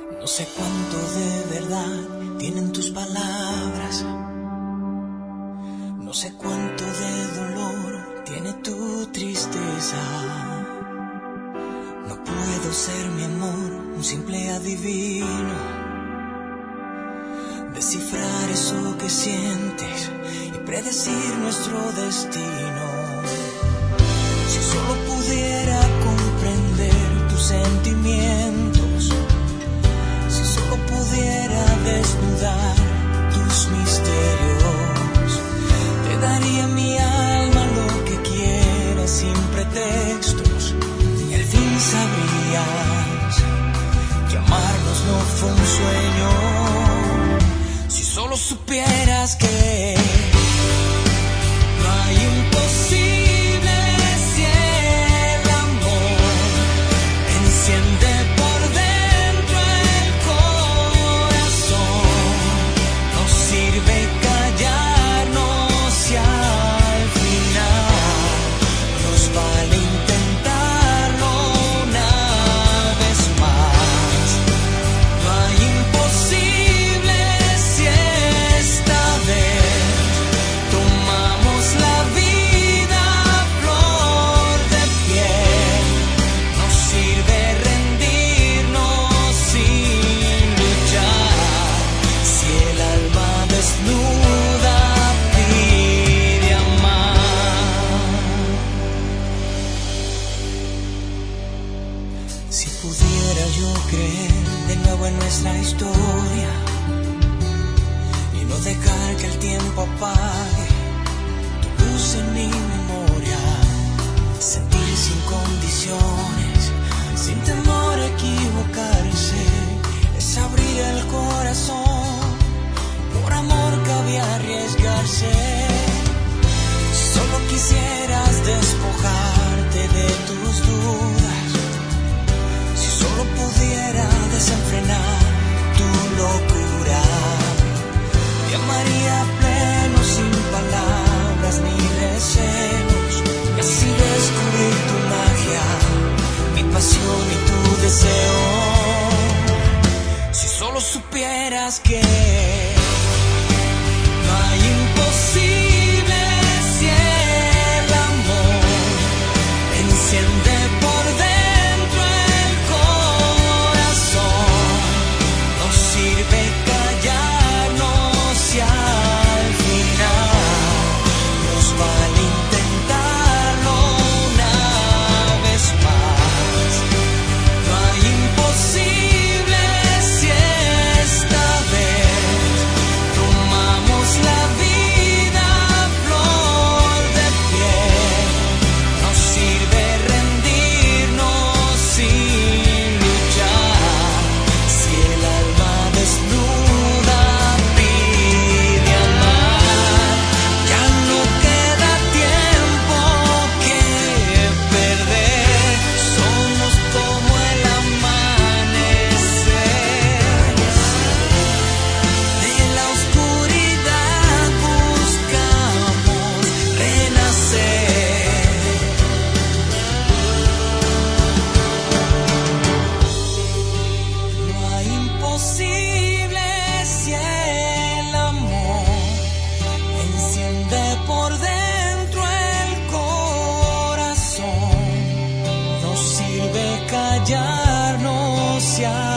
No sé cuánto de verdad tienen tus palabras. No sé cuánto de dolor tiene tu tristeza. No puedo ser, mi amor, un simple adivino. Descifrar eso que sientes y predecir nuestro destino. Si solo pudiera comprender tus sentimientos, si solo pudiera desnudar tus misterios, te daría mi alma lo que quieras sin pretextos, y al fin sabrías que amarnos no fue un sueño. Si solo supieras que no hay imposible si el amor enciende por dentro el corazón. No sirve callarnos y al final nos vale intentarlo una vez más. No hay imposible si esta vez tomamos la vida a flor de piel. No sirve rendirnos sin luchar. Si el alma desnuda pide amar. Si pudiera yo creer de nuevo en nuestra historia y no dejar que el tiempo apague tu luz en mi memoria, sentir sin condiciones, sin temor a equivocarse, es abrir el corazón, por amor cabe arriesgarse. Si solo quisieras despojarte de tus dudas, si solo pudiera desenfrenar tu locura, te amaría pleno sin palabras ni recelos, y así descubrir tu magia, mi pasión y tu deseo. Si solo supieras que no hay imposible si el amor enciende por dentro el corazón. No sirve callarnos y al final nos vale intentarlo una vez más. No hay imposible si esta vez tomamos la vida a flor de piel. No sirve rendirnos sin luchar. Si el alma desnuda pide amar, ya no queda tiempo que perder. Somos como el amanecer. De la oscuridad buscamos renacer. No hay imposible si el amor enciende por dentro el corazón. No sirve callarnos y